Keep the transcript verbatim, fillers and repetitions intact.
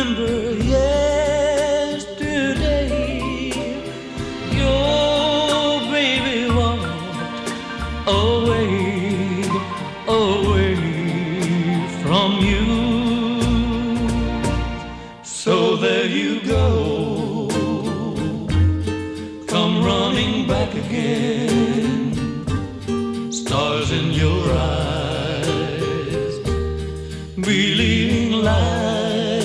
remember yesterday your baby walked away, away from you. So there you go, come running back again.